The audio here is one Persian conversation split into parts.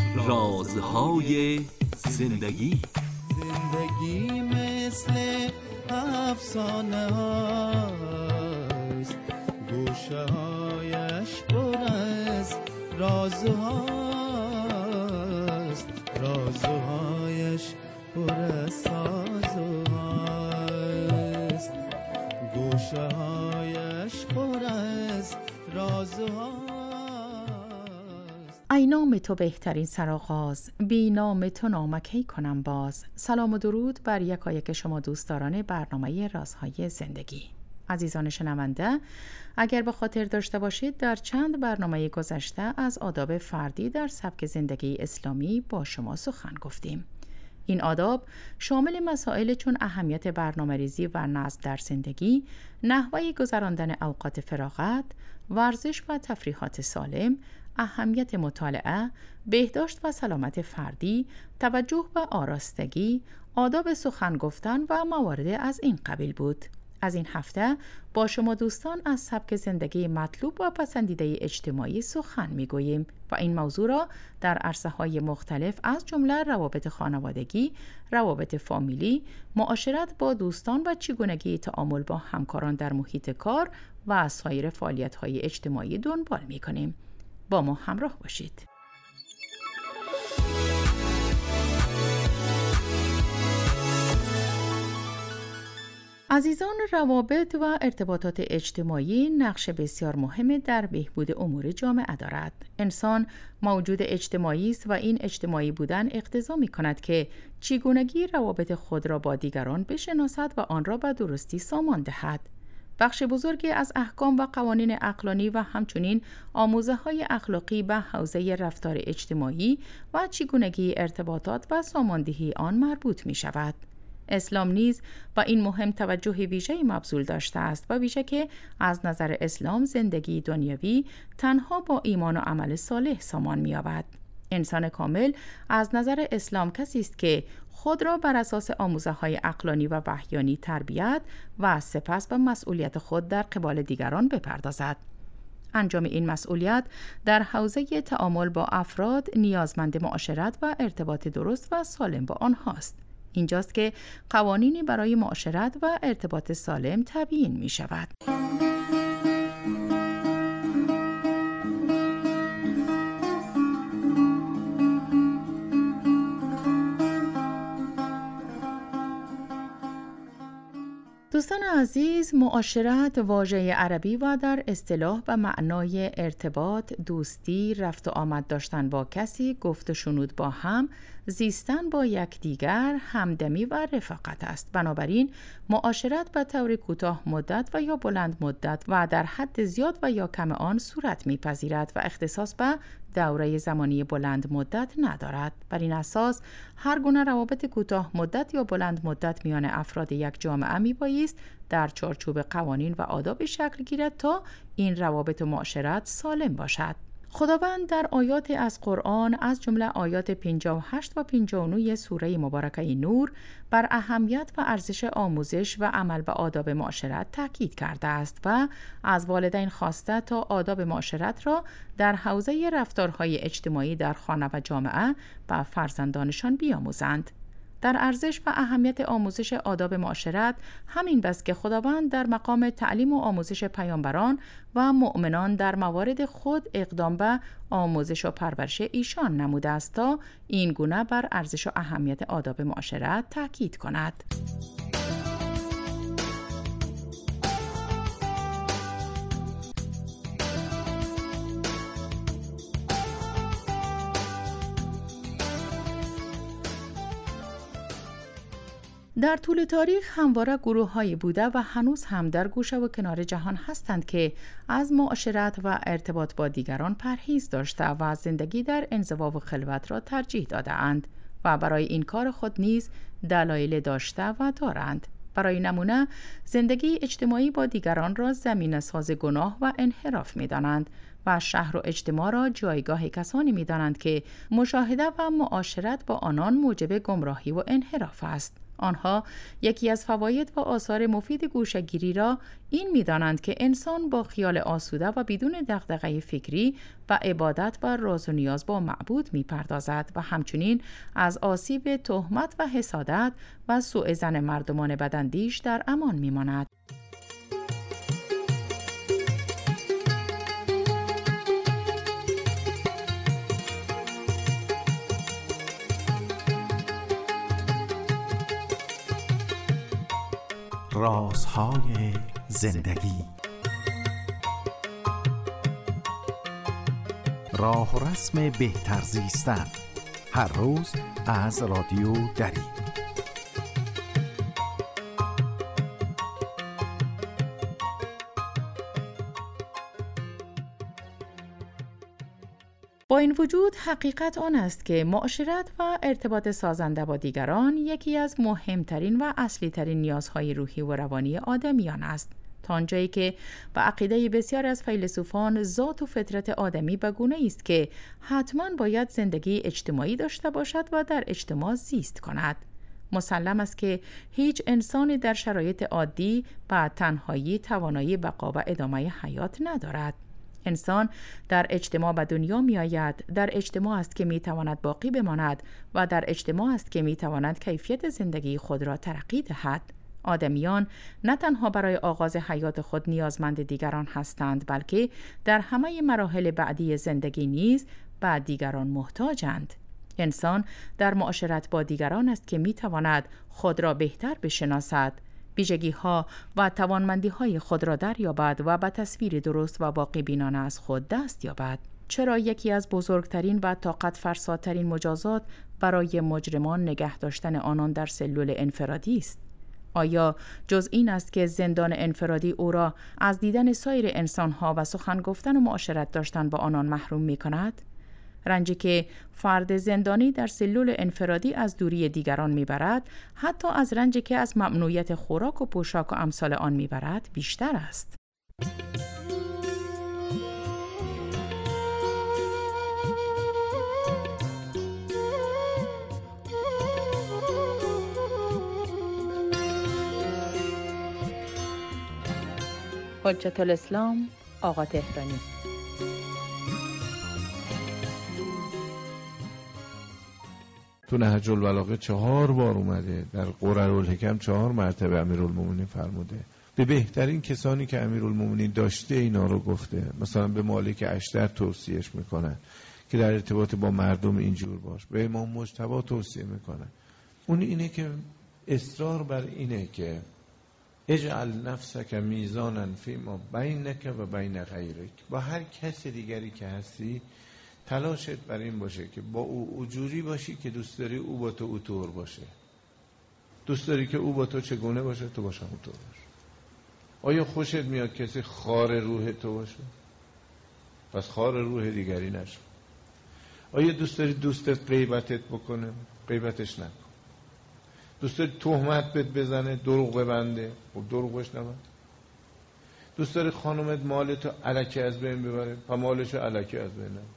رازهای زندگی. زندگی مثل افسانه هاست، گوشه هایش پر از رازهاست، رازهایش پر از سازهاست، گوشه هایش پر از رازهاست. ای نام تو بهترین سرآغاز، بی نام تو نامکی کنم باز. سلام و درود بر یکایک شما دوستداران برنامه رازهای زندگی. عزیزان شنونده، اگر به خاطر داشته باشید در چند برنامه گذشته از آداب فردی در سبک زندگی اسلامی با شما سخن گفتیم. این آداب شامل مسائل چون اهمیت برنامه‌ریزی و نظم در زندگی، نحوه گذراندن اوقات فراغت، ورزش و تفریحات سالم، اهمیت مطالعه، بهداشت و سلامت فردی، توجه به آراستگی، آداب سخن گفتن و موارد از این قبیل بود. از این هفته با شما دوستان از سبک زندگی مطلوب و پسندیده اجتماعی سخن می‌گوییم و این موضوع را در عرصه‌های مختلف از جمله روابط خانوادگی، روابط فامیلی، معاشرت با دوستان و چگونگی تعامل با همکاران در محیط کار و سایر فعالیت‌های اجتماعی دنبال می‌کنیم. با ما همراه باشید. عزیزان، روابط و ارتباطات اجتماعی نقش بسیار مهمی در بهبود امور جامعه دارد. انسان موجود اجتماعی است و این اجتماعی بودن اقتضا می‌کند که چگونگی روابط خود را با دیگران بشناسد و آن را به درستی سامان دهد. بخش بزرگی از احکام و قوانین عقلانی و همچنین آموزه‌های اخلاقی به حوزه رفتار اجتماعی و چگونگی ارتباطات و ساماندهی آن مربوط می‌شود. اسلام نیز با این مهم توجه ویژه‌ای مبذول داشته است و ویژه که از نظر اسلام زندگی دنیوی تنها با ایمان و عمل صالح سامان می‌یابد. انسان کامل از نظر اسلام کسی است که خود را بر اساس آموزه‌های عقلانی و وحیانی تربیت و سپس به مسئولیت خود در قبال دیگران بپردازد. انجام این مسئولیت در حوزه تعامل با افراد نیازمند معاشرت و ارتباط درست و سالم با آنهاست. اینجاست که قوانینی برای معاشرت و ارتباط سالم تبیین می شود. دوستان عزیز، معاشرت واژه عربی و در اصطلاح و معنای ارتباط، دوستی، رفت و آمد داشتن با کسی، گفت و شنود با هم، زیستن با یکدیگر، همدمی و رفاقت است. بنابراین معاشرت به طور کوتاه مدت و یا بلند مدت و در حد زیاد و یا کم آن صورت می‌پذیرد و اختصاص به دوره زمانی بلند مدت ندارد. بر این اساس هر گونه روابط کوتاه مدت یا بلند مدت میان افراد یک جامعه میبایست در چارچوب قوانین و آداب شکل گیرد تا این روابط و معاشرت سالم باشد. خداوند در آیات از قرآن از جمله آیات 58 و 59 سوره مبارکه نور بر اهمیت و ارزش آموزش و عمل به آداب معاشرت تاکید کرده است و از والدین خواسته تا آداب معاشرت را در حوزه رفتارهای اجتماعی در خانه و جامعه به فرزندانشان بیاموزند. در ارزش و اهمیت آموزش آداب معاشرت همین بس که خداوند در مقام تعلیم و آموزش پیامبران و مؤمنان در موارد خود اقدام به آموزش و پرورش ایشان نموده است تا این گونه بر ارزش و اهمیت آداب معاشرت تاکید کند. در طول تاریخ همواره گروه‌هایی بوده و هنوز هم در گوشه و کنار جهان هستند که از معاشرت و ارتباط با دیگران پرهیز داشته و زندگی در انزوا و خلوت را ترجیح داده اند و برای این کار خود نیز دلایل داشته و دارند. برای نمونه زندگی اجتماعی با دیگران را زمینه ساز گناه و انحراف می‌دانند و شهر و اجتماع را جایگاه کسانی می‌دانند که مشاهده و معاشرت با آنان موجب گمراهی و انحراف است. آنها یکی از فواید و آثار مفید گوشه‌گیری را این می‌دانند که انسان با خیال آسوده و بدون دغدغه فکری و عبادت و راز و نیاز با معبود می‌پردازد و همچنین از آسیب تهمت و حسادت و سوء ظن مردمان بداندیش در امان می‌ماند. رازهای زندگی. راه و رسم بهتر زیستن. هر روز از رادیو دری. با این وجود حقیقت آن است که معاشرت و ارتباط سازنده با دیگران یکی از مهمترین و اصلی ترین نیازهای روحی و روانی آدمیان است. تا آنجایی که به عقیده بسیار از فیلسوفان ذات و فطرت آدمی به گونه‌ای است که حتماً باید زندگی اجتماعی داشته باشد و در اجتماع زیست کند. مسلم است که هیچ انسانی در شرایط عادی به تنهایی توانایی بقا و ادامه حیات ندارد. انسان در اجتماع به دنیا می آید، در اجتماع است که می تواند باقی بماند و در اجتماع است که می تواند کیفیت زندگی خود را ترقی دهد. آدمیان نه تنها برای آغاز حیات خود نیازمند دیگران هستند، بلکه در همه مراحل بعدی زندگی نیز به دیگران محتاجند. انسان در معاشرت با دیگران است که می تواند خود را بهتر بشناسد، ویژگی‌ها و توانمندی‌های خود را دریابد و به تصویر درست و واقع بینانه از خود دست یابد. چرا یکی از بزرگترین و طاقت فرساترین مجازات برای مجرمان نگه داشتن آنان در سلول انفرادی است؟ آیا جز این است که زندان انفرادی او را از دیدن سایر انسان‌ها و سخن گفتن و معاشرت داشتن با آنان محروم می‌کند؟ رنجی که فرد زندانی در سلول انفرادی از دوری دیگران میبرد، حتی از رنجی که از ممنوعیت خوراک و پوشاک و امثال آن میبرد بیشتر است. حجت الاسلام آقا تهرانی. تو نهج البلاغه 4 بار اومده، در قررالحکم 4 مرتبه امیرالمومنین فرموده. به بهترین کسانی که امیرالمومنین داشته اینا رو گفته. مثلا به مالک اشتر توصیهش میکنن که در ارتباط با مردم اینجور باش. به امام مجتبی توصیه میکنن. اون اینه که اصرار بر اینه که اجعل نفسک میزانا فیما بینک و بین غیرک. با هر کس دیگری که هستی تلاشت بر این باشه که با او جوری باشی که دوست داری او با تو اونطور باشه. دوست داری که او با تو چگونه باشه، تو باشه اونطور باشه. آیا خوشت میاد کسی خار روح تو باشه؟ پس خار روح دیگری نشو. آیا دوست داری دوستت غیبتت بکنه؟ غیبتش نکن. دوست داری تهمت بهت بزنه، دروغ ببنده، خب دروغش نبند. دوست داری خانومت مالتو الکی از بین ببره، پا مالشو الکی از بین نبر.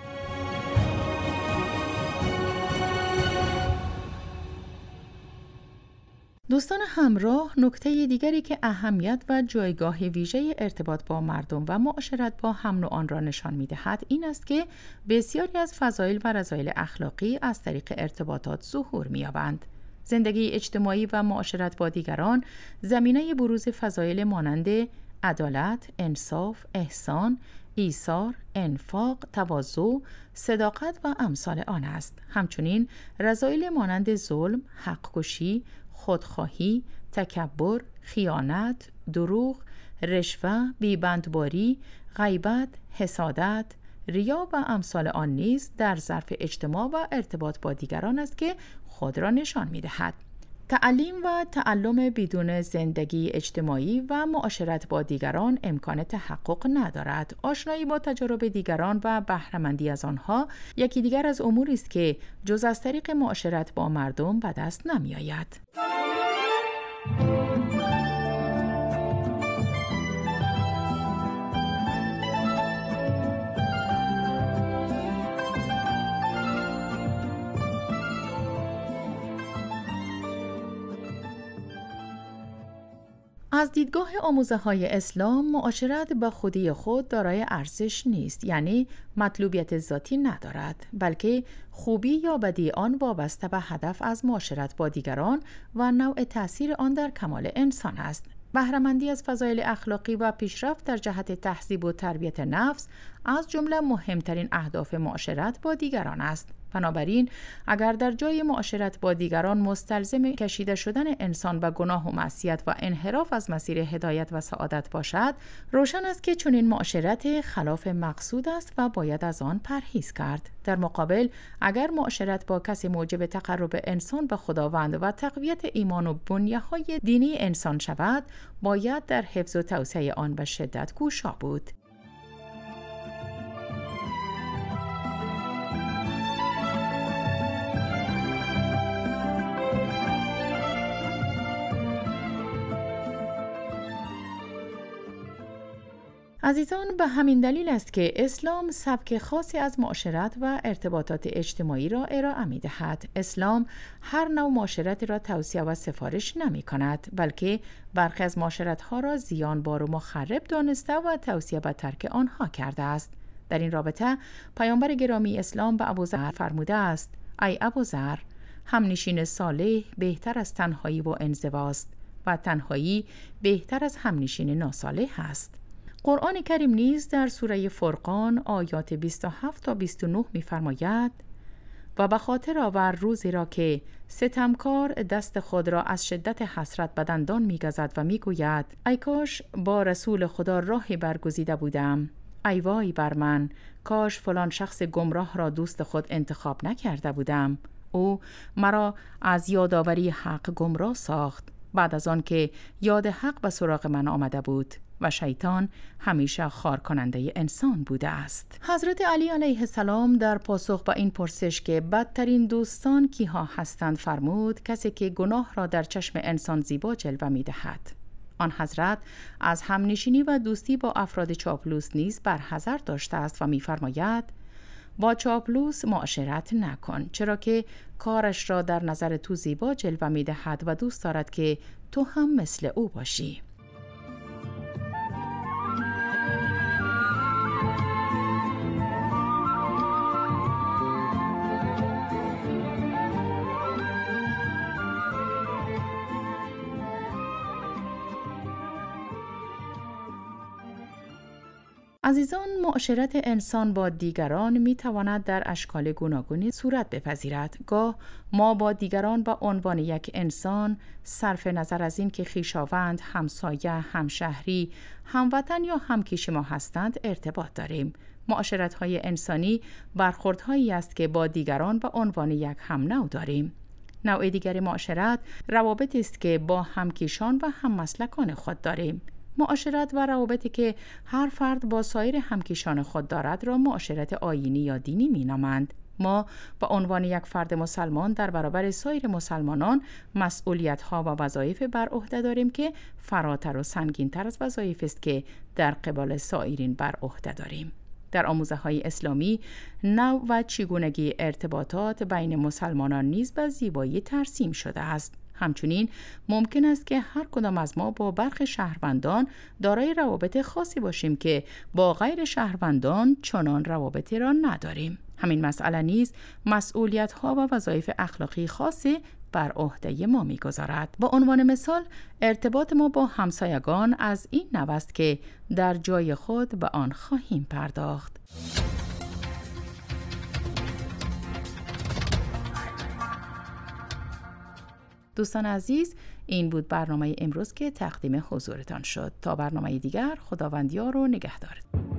دوستان همراه، نکته دیگری که اهمیت و جایگاه ویژه ارتباط با مردم و معاشرت با هم نوعان را نشان می‌دهد این است که بسیاری از فضایل و رذایل اخلاقی از طریق ارتباطات ظهور می‌یابند. زندگی اجتماعی و معاشرت با دیگران زمینه بروز فضایل مانند عدالت، انصاف، احسان، ایثار، انفاق، تواضع، صداقت و امثال آن است. همچنین رذایل مانند ظلم، حق‌کشی، خودخواهی، تکبر، خیانت، دروغ، رشوه، بیبندباری، غیبت، حسادت، ریا و امثال آن نیز در ظرف اجتماع و ارتباط با دیگران است که خود را نشان می‌دهد. تعلیم و تعلم بدون زندگی اجتماعی و معاشرت با دیگران امکان تحقق ندارد. آشنایی با تجارب دیگران و بهره‌مندی از آنها یکی دیگر از اموری است که جز از طریق معاشرت با مردم به دست نمی‌آید. از دیدگاه آموزه‌های اسلام، معاشرت به خودی خود دارای ارزش نیست، یعنی مطلوبیت ذاتی ندارد، بلکه خوبی یا بدی آن وابسته به هدف از معاشرت با دیگران و نوع تأثیر آن در کمال انسان است. بهره‌مندی از فضایل اخلاقی و پیشرفت در جهت تهذیب و تربیت نفس از جمله مهمترین اهداف معاشرت با دیگران است. بنابراین اگر در جای معاشرت با دیگران مستلزم کشیده شدن انسان به گناه و معصیت و انحراف از مسیر هدایت و سعادت باشد، روشن است که چنین معاشرت خلاف مقصود است و باید از آن پرهیز کرد. در مقابل اگر معاشرت با کسی موجب تقرب انسان به خداوند و تقویت ایمان و بنیه‌های دینی انسان شود، باید در حفظ و توسعه آن به شدت کوشا بود. عزیزان، به همین دلیل است که اسلام سبک خاصی از معاشرت و ارتباطات اجتماعی را ارائه می‌دهد. اسلام هر نوع معاشرتی را توصیه و سفارش نمی‌کند، بلکه برخی از معاشرت‌ها را زیانبار و مخرب دانسته و توصیه به ترک آنها کرده است. در این رابطه پیامبر گرامی اسلام به ابوذر فرموده است: ای ابوذر، همنشین صالح بهتر از تنهایی و انزواست و تنهایی بهتر از همنشین ناصالح است. قرآن کریم نیز در سوره فرقان آیات 27 تا 29 می‌فرماید: و به خاطر آور روزی را که ستمکار دست خود را از شدت حسرت به دندان می‌گزد و می‌گوید ای کاش با رسول خدا راهی برگزیده بودم، ای وای بر من، کاش فلان شخص گمراه را دوست خود انتخاب نکرده بودم، او مرا از یادآوری حق گمراه ساخت بعد از آن که یاد حق به سراغ من آمده بود و شیطان همیشه خار کننده انسان بوده است. حضرت علی علیه السلام در پاسخ به این پرسش که بدترین دوستان کیها هستند فرمود: کسی که گناه را در چشم انسان زیبا جلوه می دهد. آن حضرت از همنشینی و دوستی با افراد چاپلوس نیز برحذر داشته است و می فرماید: با چاپلوس معاشرت نکن، چرا که کارش را در نظر تو زیبا جلوه می دهد و دوست دارد که تو هم مثل او باشی. عزیزان، معاشرت انسان با دیگران می تواند در اشکال گوناگونی صورت بپذیرد. گاه ما با دیگران به عنوان یک انسان، صرف نظر از این که خویشاوند، همسایه، همشهری، هموطن یا همکیش ما هستند ارتباط داریم. معاشرت‌های انسانی برخوردهایی است که با دیگران به عنوان یک هم‌نوع داریم. نوع دیگر معاشرت روابطی است که با همکیشان و هممسلکان خود داریم. معاشرت و روابطی که هر فرد با سایر همکیشان خود دارد را معاشرت آیینی یا دینی می‌نامند. ما به عنوان یک فرد مسلمان در برابر سایر مسلمانان مسئولیت‌ها و وظایف بر عهده داریم که فراتر و سنگین‌تر از وظایفی است که در قبال سایرین بر عهده داریم. در آموزه‌های اسلامی نوع و چگونگی ارتباطات بین مسلمانان نیز به زیبایی ترسیم شده است. همچنین ممکن است که هر کدام از ما با برخی شهروندان دارای روابط خاصی باشیم که با غیر شهروندان چنان روابطی را نداریم. همین مسئله نیز مسئولیت‌ها و وظایف اخلاقی خاصی بر عهده ما می‌گذارد. با عنوان مثال، ارتباط ما با همسایگان از این نوع است که در جای خود به آن خواهیم پرداخت. دوستان عزیز، این بود برنامه امروز که تقدیم حضورتان شد. تا برنامه دیگر، خداوند یار و نگهدارت.